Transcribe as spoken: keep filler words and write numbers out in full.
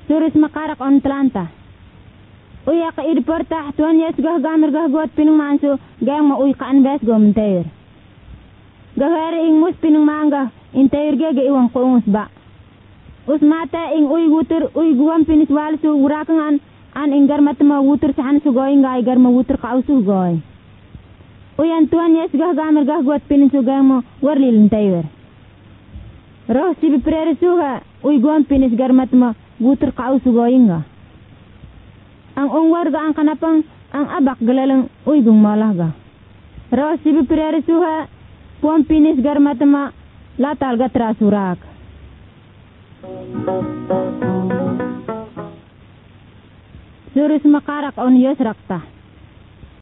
Surus makarak on tlanta. Uya ka idporta tuan yes gah gamir gah got pinung mansu gang ma uy kaan bes go mentair. Gahari ing mus pinung mangga intair gege iwang koongus ba. Us mata ing uy wutur uy guam pinis walsu urakangan an ing gar matma wutur sahan su goy ngai gar ma wutur ka usu goy. Uyan tuan yes gah gamir gah got pinis su gang ma warlil intair. Roh si biprere suha uy guam pinis gar matma wutur ka usu goy nga. Ang ungwarga ang kanapang ang abak galalang uygung malaga. Raw sibi pirere suha puan pinis gar matama latal gatra surak. Surus makarak on yos rakta.